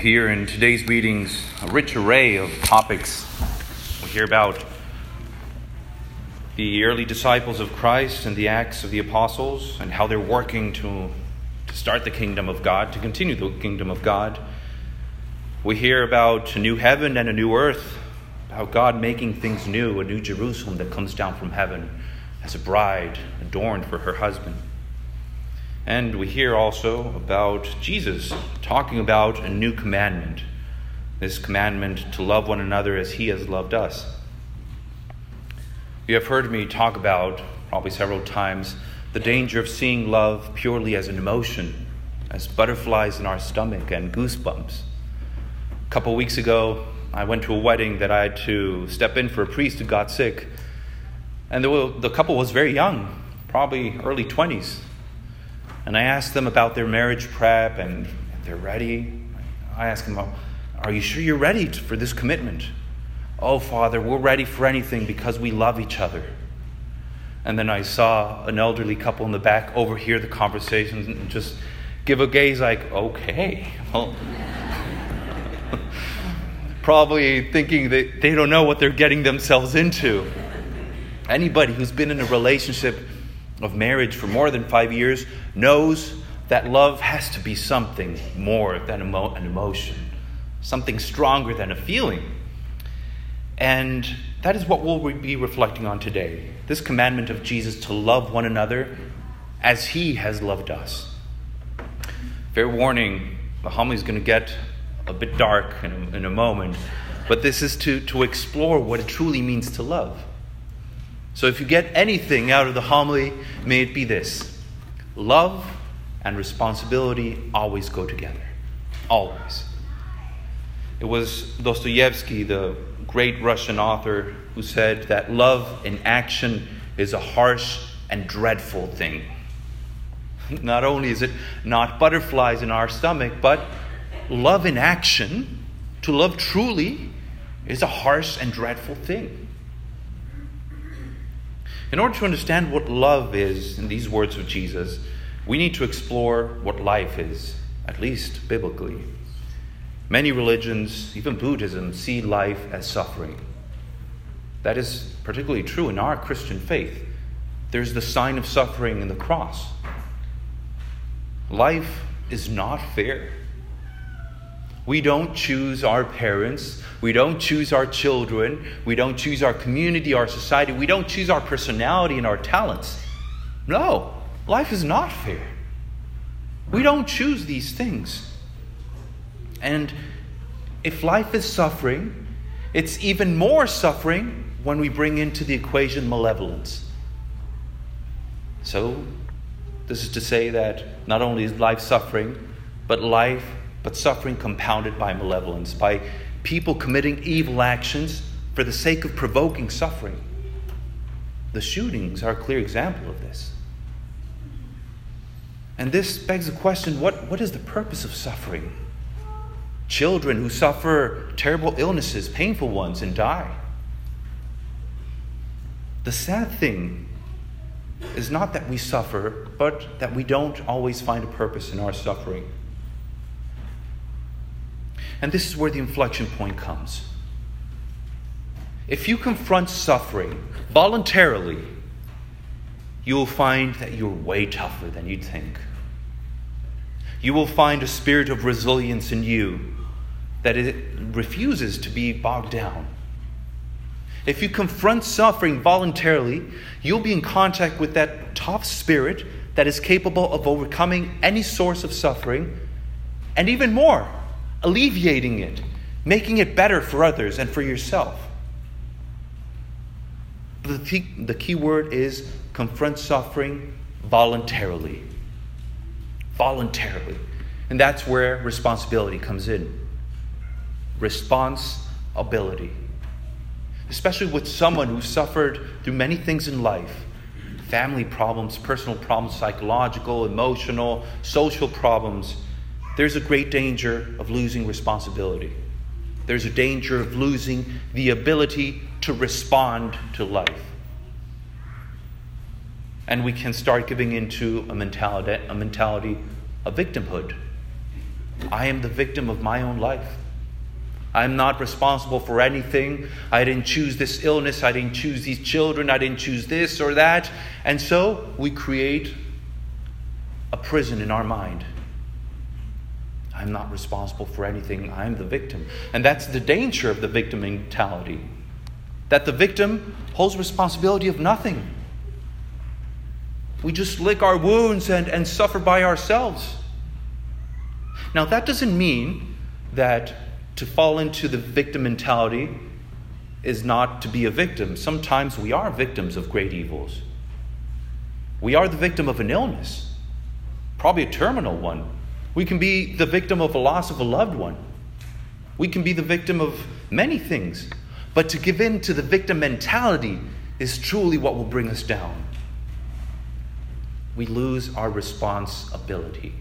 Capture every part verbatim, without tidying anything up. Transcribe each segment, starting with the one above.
hear in today's readings a rich array of topics. We hear about the early disciples of Christ and the Acts of the Apostles and how they're working to, to start the kingdom of God, to continue the kingdom of God. We hear about a new heaven and a new earth, about God making things new, a new Jerusalem that comes down from heaven as a bride adorned for her husband. And we hear also about Jesus talking about a new commandment, this commandment to love one another as he has loved us. You have heard me talk about, probably several times, the danger of seeing love purely as an emotion, as butterflies in our stomach and goosebumps. A couple weeks ago, I went to a wedding that I had to step in for a priest who got sick. And the, the couple was very young, probably early twenties. And I asked them about their marriage prep and if they're ready. I asked them, are you sure you're ready for this commitment? Oh, Father, we're ready for anything because we love each other. And then I saw an elderly couple in the back overhear the conversation and just give a gaze like, okay. Well, probably thinking that they don't know what they're getting themselves into. Anybody who's been in a relationship of marriage for more than five years knows that love has to be something more than emo- an emotion, something stronger than a feeling. And that is what we'll be reflecting on today. This commandment of Jesus to love one another as he has loved us. Fair warning, the homily is going to get a bit dark in a, in a moment, but this is to, to explore what it truly means to love. So if you get anything out of the homily, may it be this. Love and responsibility always go together. Always. It was Dostoevsky, the great Russian author, who said that love in action is a harsh and dreadful thing. Not only is it not butterflies in our stomach, but love in action, to love truly, is a harsh and dreadful thing. In order to understand what love is in these words of Jesus, we need to explore what life is, at least biblically. Many religions, even Buddhism, see life as suffering. That is particularly true in our Christian faith. There's the sign of suffering in the cross. Life is not fair. We don't choose our parents. We don't choose our children. We don't choose our community, our society. We don't choose our personality and our talents. No, life is not fair. We don't choose these things. And if life is suffering, it's even more suffering when we bring into the equation malevolence. So, this is to say that not only is life suffering, but life but suffering compounded by malevolence, by people committing evil actions for the sake of provoking suffering. The shootings are a clear example of this. And this begs the question, what, what is the purpose of suffering? Children who suffer terrible illnesses, painful ones, and die. The sad thing is not that we suffer, but that we don't always find a purpose in our suffering. And this is where the inflection point comes. If you confront suffering voluntarily, you will find that you're way tougher than you'd think. You will find a spirit of resilience in you that it refuses to be bogged down. If you confront suffering voluntarily, you'll be in contact with that tough spirit that is capable of overcoming any source of suffering, and even more, alleviating it, making it better for others and for yourself. The key, the key word is confront suffering voluntarily. Voluntarily. And that's where responsibility comes in. Responsibility. Especially with someone who suffered through many things in life. Family problems, personal problems, psychological, emotional, social problems. There's a great danger of losing responsibility. There's a danger of losing the ability to respond to life. And we can start giving into a mentality, a mentality of victimhood. I am the victim of my own life. I'm not responsible for anything. I didn't choose this illness. I didn't choose these children. I didn't choose this or that. And so we create a prison in our mind. I'm not responsible for anything. I'm the victim. And that's the danger of the victim mentality. That the victim holds responsibility of nothing. We just lick our wounds and, and suffer by ourselves. Now, that doesn't mean that to fall into the victim mentality is not to be a victim. Sometimes we are victims of great evils. We are the victim of an illness, probably a terminal one. We can be the victim of a loss of a loved one. We can be the victim of many things. But to give in to the victim mentality is truly what will bring us down. We lose our responsibility.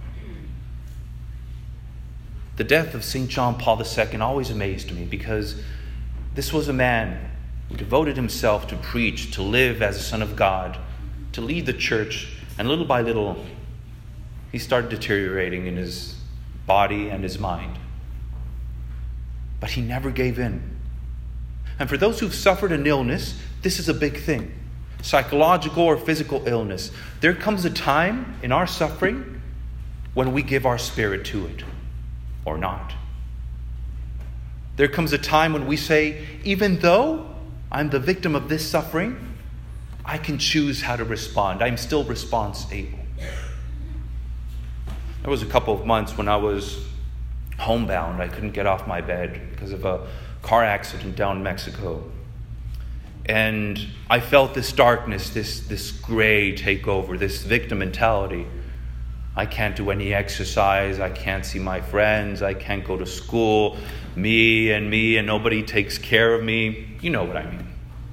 The death of Saint John Paul the Second always amazed me, because this was a man who devoted himself to preach, to live as a son of God, to lead the church, and little by little he started deteriorating in his body and his mind. But he never gave in. And for those who've suffered an illness, this is a big thing. Psychological or physical illness. There comes a time in our suffering when we give our spirit to it, or not. There comes a time when we say, even though I'm the victim of this suffering, I can choose how to respond. I'm still response able. There was a couple of months when I was homebound. I couldn't get off my bed because of a car accident down in Mexico. And I felt this darkness, this, this gray take over, this victim mentality. I can't do any exercise. I can't see my friends. I can't go to school. Me and me and nobody takes care of me. You know what I mean.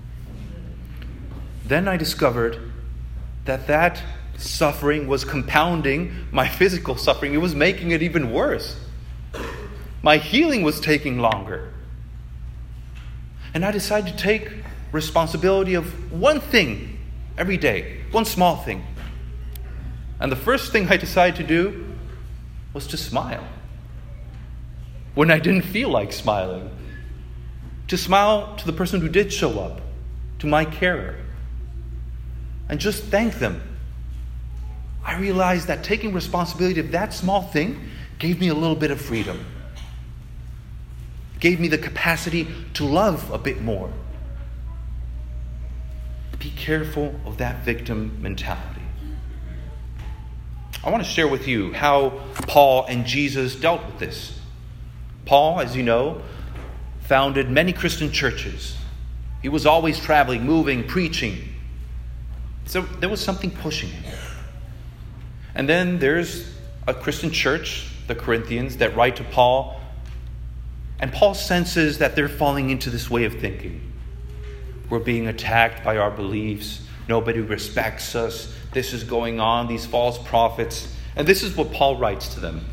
Then I discovered that that suffering was compounding my physical suffering. It was making it even worse. My healing was taking longer. And I decided to take responsibility of one thing every day, one small thing. And the first thing I decided to do was to smile when I didn't feel like smiling. To smile to the person who did show up, to my carer, and just thank them. I realized that taking responsibility of that small thing gave me a little bit of freedom. Gave me the capacity to love a bit more. Be careful of that victim mentality. I want to share with you how Paul and Jesus dealt with this. Paul, as you know, founded many Christian churches. He was always traveling, moving, preaching. So there was something pushing him. And then there's a Christian church, the Corinthians, that write to Paul. And Paul senses that they're falling into this way of thinking. We're being attacked by our beliefs. Nobody respects us. This is going on, these false prophets. And this is what Paul writes to them.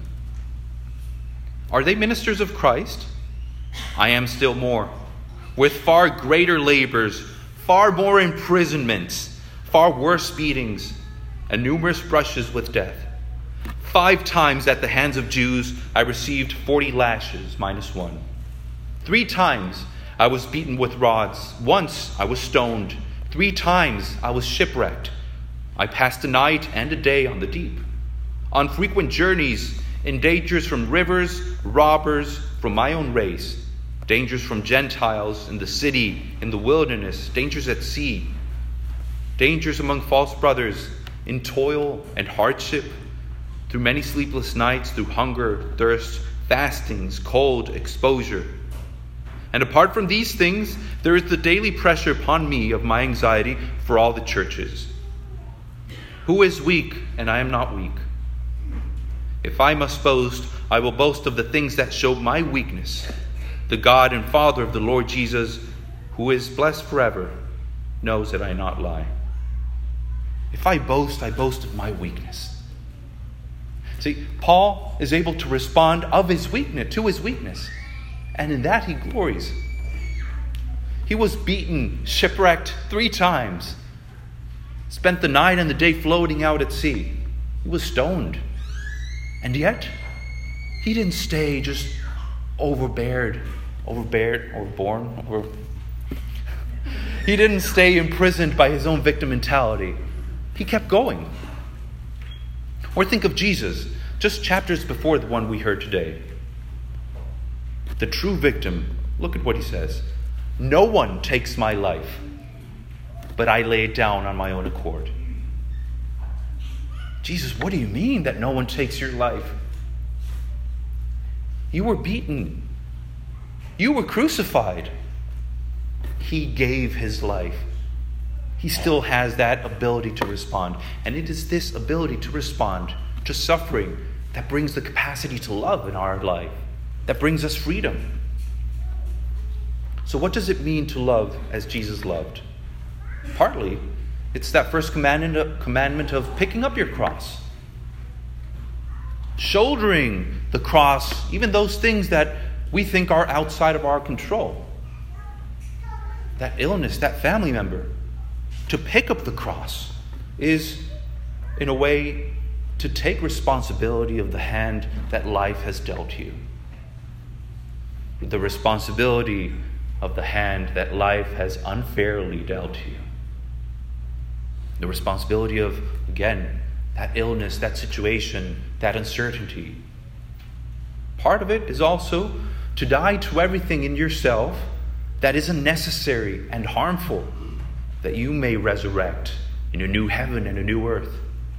Are they ministers of Christ? I am still more. With far greater labors, far more imprisonments, far worse beatings, and numerous brushes with death. Five times at the hands of Jews I received forty lashes, minus one. Three times I was beaten with rods. Once I was stoned. Three times I was shipwrecked. I passed a night and a day on the deep. On frequent journeys, in dangers from rivers, robbers from my own race, dangers from Gentiles in the city, in the wilderness, dangers at sea, dangers among false brothers, in toil and hardship, through many sleepless nights, through hunger, thirst, fastings, cold, exposure. And apart from these things, there is the daily pressure upon me of my anxiety for all the churches. Who is weak, and I am not weak? If I must boast, I will boast of the things that show my weakness. The God and Father of the Lord Jesus, who is blessed forever, knows that I not lie. If I boast, I boast of my weakness. See, Paul is able to respond of his weakness, to his weakness. And in that he glories. He was beaten, shipwrecked three times. Spent the night and the day floating out at sea. He was stoned. And yet, He didn't stay just overbeared, overbeared, overborn. Over... He didn't stay imprisoned by his own victim mentality. He kept going. Or think of Jesus, just chapters before the one we heard today. The true victim, look at what he says. No one takes my life, but I lay it down on my own accord. Jesus, what do you mean that no one takes your life? You were beaten. You were crucified. He gave his life. He still has that ability to respond. And it is this ability to respond to suffering that brings the capacity to love in our life, that brings us freedom. So what does it mean to love as Jesus loved? Partly, it's that first commandment commandment of picking up your cross. Shouldering the cross, even those things that we think are outside of our control. That illness, that family member. To pick up the cross is, in a way, to take responsibility of the hand that life has dealt you. The responsibility of the hand that life has unfairly dealt you. The responsibility of, again, that illness, that situation, that uncertainty. Part of it is also to die to everything in yourself that is unnecessary and harmful, that you may resurrect in a new heaven and a new earth.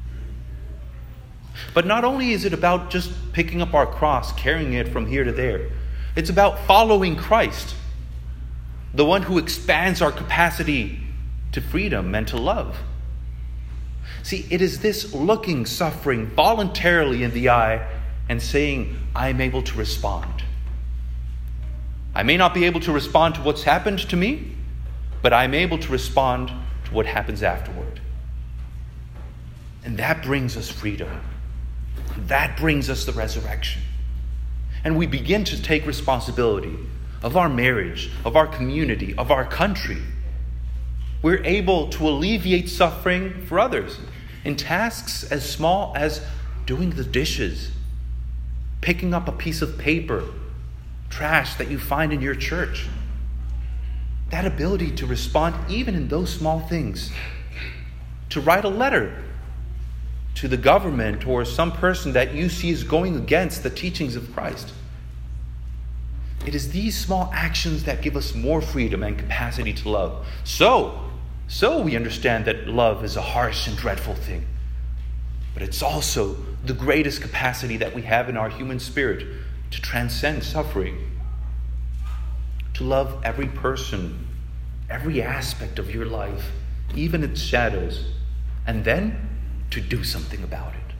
But not only is it about just picking up our cross, carrying it from here to there, it's about following Christ, the one who expands our capacity to freedom and to love. See, it is this looking suffering voluntarily in the eye and saying, I'm able to respond. I may not be able to respond to what's happened to me, but I'm able to respond to what happens afterward. And that brings us freedom. That brings us the resurrection. And we begin to take responsibility of our marriage, of our community, of our country. We're able to alleviate suffering for others in tasks as small as doing the dishes, picking up a piece of paper, trash that you find in your church. That ability to respond even in those small things. To write a letter to the government or some person that you see is going against the teachings of Christ. It is these small actions that give us more freedom and capacity to love. So, so we understand that love is a harsh and dreadful thing. But it's also the greatest capacity that we have in our human spirit to transcend suffering. To love every person, every aspect of your life, even its shadows, and then to do something about it.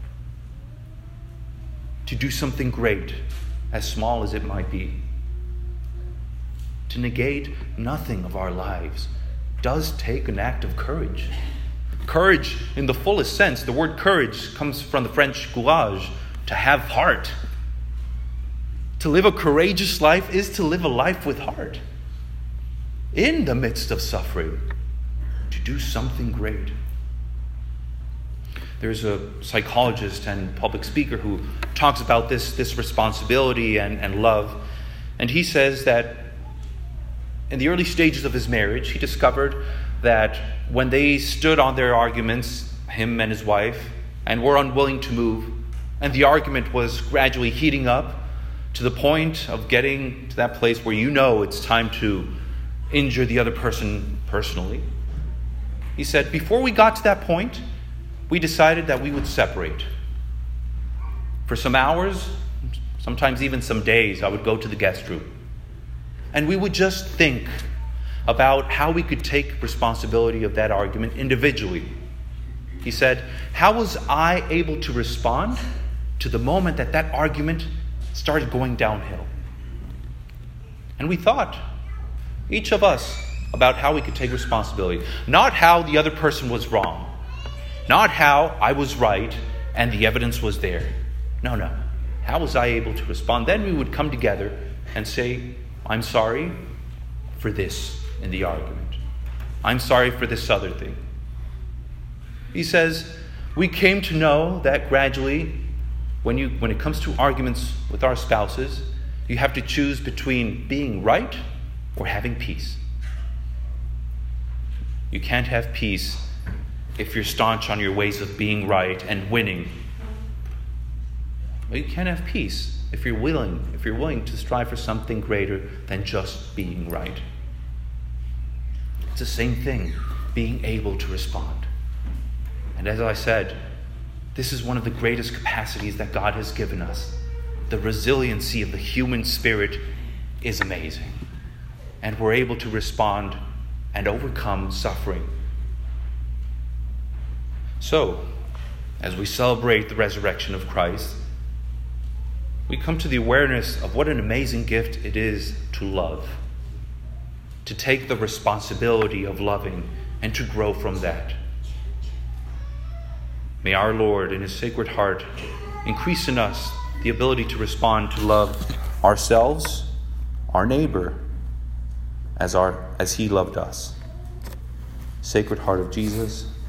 To do something great, as small as it might be. To negate nothing of our lives does take an act of courage. Courage in the fullest sense. The word courage comes from the French courage, to have heart. To live a courageous life is to live a life with heart. In the midst of suffering, to do something great. There's a psychologist and public speaker who talks about this, this responsibility and, and love. And he says that in the early stages of his marriage, he discovered that when they stood on their arguments, him and his wife, and were unwilling to move, and the argument was gradually heating up to the point of getting to that place where you know it's time to injure the other person personally. He said, before we got to that point, we decided that we would separate. For some hours, sometimes even some days, I would go to the guest room. And we would just think about how we could take responsibility of that argument individually. He said, how was I able to respond to the moment that that argument started going downhill? And we thought, each of us, about how we could take responsibility. Not how the other person was wrong. Not how I was right and the evidence was there. No, no. How was I able to respond? Then we would come together and say, I'm sorry for this in the argument. I'm sorry for this other thing. He says, we came to know that gradually when you when it comes to arguments with our spouses, you have to choose between being right or having peace. You can't have peace if you're staunch on your ways of being right and winning. Well, you can't have peace if you're willing, if you're willing to strive for something greater than just being right. It's the same thing, being able to respond. And as I said, this is one of the greatest capacities that God has given us. The resiliency of the human spirit is amazing. And we're able to respond and overcome suffering. So, as we celebrate the resurrection of Christ, we come to the awareness of what an amazing gift it is to love, to take the responsibility of loving and to grow from that. May our Lord, in his Sacred Heart, increase in us the ability to respond to love ourselves, our neighbor, as our as he loved us. Sacred Heart of Jesus,